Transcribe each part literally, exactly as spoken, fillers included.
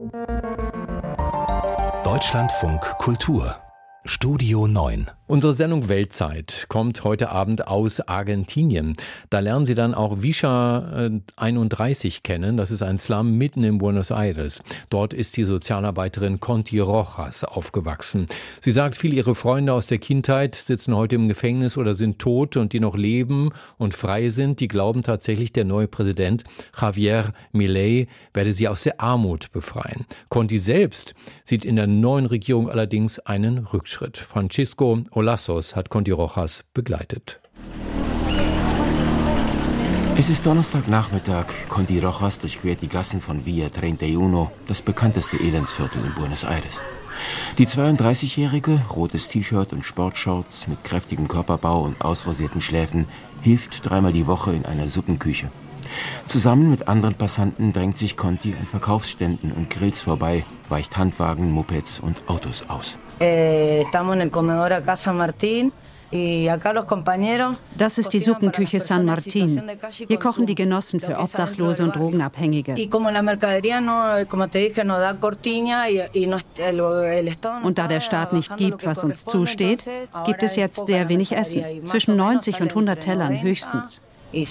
Deutschlandfunk Kultur Studio neun. Unsere Sendung Weltzeit kommt heute Abend aus Argentinien. Da lernen Sie dann auch Villa einunddreißig kennen. Das ist ein Slum mitten in Buenos Aires. Dort ist die Sozialarbeiterin Conti Rojas aufgewachsen. Sie sagt, viele ihrer Freunde aus der Kindheit sitzen heute im Gefängnis oder sind tot, und die noch leben und frei sind, die glauben tatsächlich, der neue Präsident Javier Milei werde sie aus der Armut befreien. Conti selbst sieht in der neuen Regierung allerdings einen Rückschritt. Francisco Olazos hat Conti Rojas begleitet. Es ist Donnerstagnachmittag. Conti Rojas durchquert die Gassen von Villa einunddreißig, das bekannteste Elendsviertel in Buenos Aires. Die zweiunddreißigjährige, rotes T-Shirt und Sportshorts mit kräftigem Körperbau und ausrasierten Schläfen, hilft dreimal die Woche in einer Suppenküche. Zusammen mit anderen Passanten drängt sich Conti an Verkaufsständen und Grills vorbei, weicht Handwagen, Mopeds und Autos aus. Das ist die Suppenküche San Martin. Hier kochen die Genossen für Obdachlose und Drogenabhängige. Und da der Staat nicht gibt, was uns zusteht, gibt es jetzt sehr wenig Essen. Zwischen neunzig und hundert Tellern höchstens.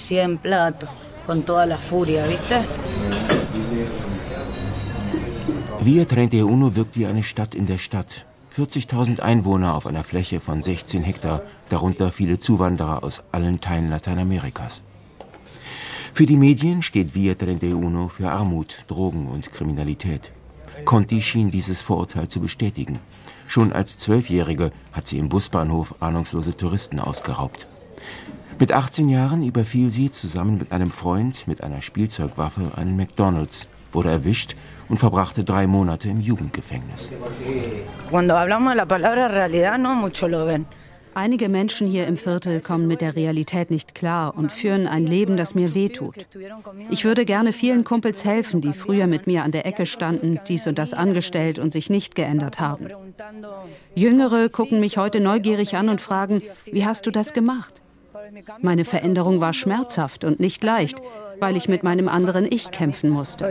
Villa einunddreißig wirkt wie eine Stadt in der Stadt. vierzigtausend Einwohner auf einer Fläche von sechzehn Hektar, darunter viele Zuwanderer aus allen Teilen Lateinamerikas. Für die Medien steht Villa einunddreißig für Armut, Drogen und Kriminalität. Conti schien dieses Vorurteil zu bestätigen. Schon als Zwölfjährige hat sie im Busbahnhof ahnungslose Touristen ausgeraubt. Mit achtzehn Jahren überfiel sie zusammen mit einem Freund mit einer Spielzeugwaffe einen McDonald's, wurde erwischt und verbrachte drei Monate im Jugendgefängnis. Einige Menschen hier im Viertel kommen mit der Realität nicht klar und führen ein Leben, das mir wehtut. Ich würde gerne vielen Kumpels helfen, die früher mit mir an der Ecke standen, dies und das angestellt und sich nicht geändert haben. Jüngere gucken mich heute neugierig an und fragen, wie hast du das gemacht? Meine Veränderung war schmerzhaft und nicht leicht, weil ich mit meinem anderen Ich kämpfen musste.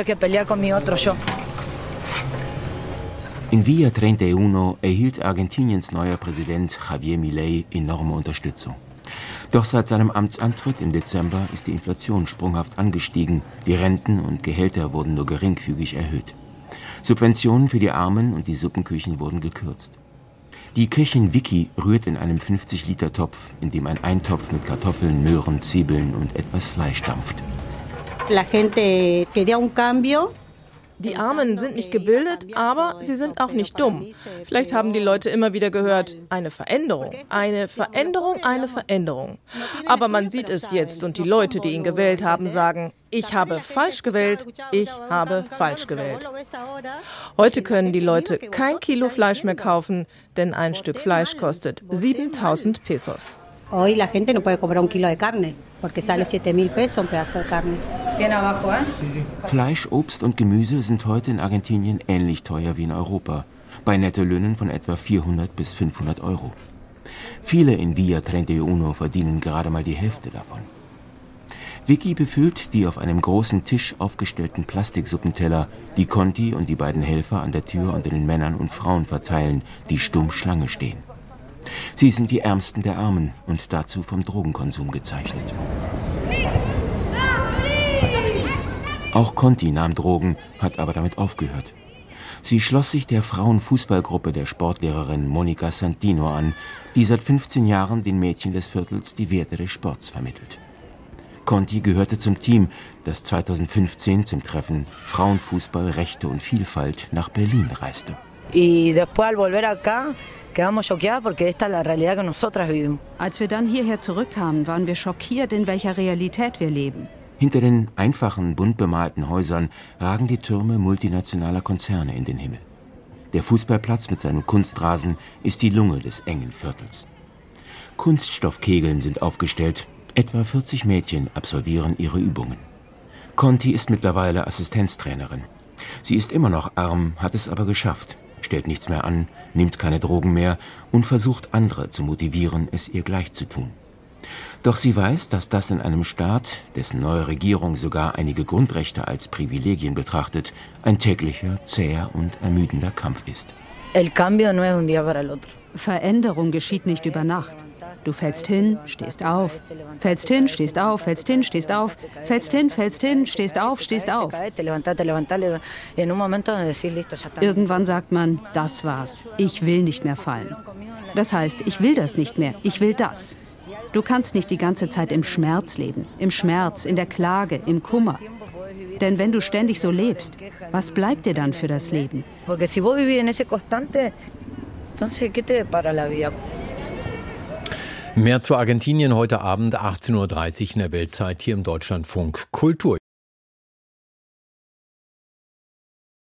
In Villa einunddreißig erhielt Argentiniens neuer Präsident Javier Milei enorme Unterstützung. Doch seit seinem Amtsantritt im Dezember ist die Inflation sprunghaft angestiegen, die Renten und Gehälter wurden nur geringfügig erhöht. Subventionen für die Armen und die Suppenküchen wurden gekürzt. Die Köchin Vicky rührt in einem fünfzig-Liter-Topf, in dem ein Eintopf mit Kartoffeln, Möhren, Zwiebeln und etwas Fleisch dampft. Die Armen sind nicht gebildet, aber sie sind auch nicht dumm. Vielleicht haben die Leute immer wieder gehört, eine Veränderung, eine Veränderung, eine Veränderung. Aber man sieht es jetzt und die Leute, die ihn gewählt haben, sagen, ich habe falsch gewählt, ich habe falsch gewählt. Heute können die Leute kein Kilo Fleisch mehr kaufen, denn ein Stück Fleisch kostet siebentausend Pesos. Hoy la gente no puede comprar un kilo de carne, porque sale siete mil pesos un pedazo de carne. Fleisch, Obst und Gemüse sind heute in Argentinien ähnlich teuer wie in Europa, bei Nettolöhnen von etwa vierhundert bis fünfhundert Euro. Viele in Villa einunddreißig verdienen gerade mal die Hälfte davon. Vicky befüllt die auf einem großen Tisch aufgestellten Plastiksuppenteller, die Conti und die beiden Helfer an der Tür unter den Männern und Frauen verteilen, die stumm Schlange stehen. Sie sind die Ärmsten der Armen und dazu vom Drogenkonsum gezeichnet. Auch Conti nahm Drogen, hat aber damit aufgehört. Sie schloss sich der Frauenfußballgruppe der Sportlehrerin Monica Santino an, die seit fünfzehn Jahren den Mädchen des Viertels die Werte des Sports vermittelt. Conti gehörte zum Team, das zweitausendfünfzehn zum Treffen Frauenfußball, Rechte und Vielfalt nach Berlin reiste. Als wir dann hierher zurückkamen, waren wir schockiert, in welcher Realität wir leben. Hinter den einfachen, bunt bemalten Häusern ragen die Türme multinationaler Konzerne in den Himmel. Der Fußballplatz mit seinem Kunstrasen ist die Lunge des engen Viertels. Kunststoffkegeln sind aufgestellt, etwa vierzig Mädchen absolvieren ihre Übungen. Conti ist mittlerweile Assistenztrainerin. Sie ist immer noch arm, hat es aber geschafft, stellt nichts mehr an, nimmt keine Drogen mehr und versucht andere zu motivieren, es ihr gleich zu tun. Doch sie weiß, dass das in einem Staat, dessen neue Regierung sogar einige Grundrechte als Privilegien betrachtet, ein täglicher, zäher und ermüdender Kampf ist. Veränderung geschieht nicht über Nacht. Du fällst hin, stehst auf, fällst hin, stehst auf, fällst hin, stehst auf, fällst hin, fällst hin, stehst auf, stehst auf. Irgendwann sagt man, das war's, ich will nicht mehr fallen. Das heißt, ich will das nicht mehr, ich will das. Du kannst nicht die ganze Zeit im Schmerz leben, im Schmerz, in der Klage, im Kummer. Denn wenn du ständig so lebst, was bleibt dir dann für das Leben? Mehr zu Argentinien heute Abend achtzehn Uhr dreißig in der Weltzeit hier im Deutschlandfunk Kultur.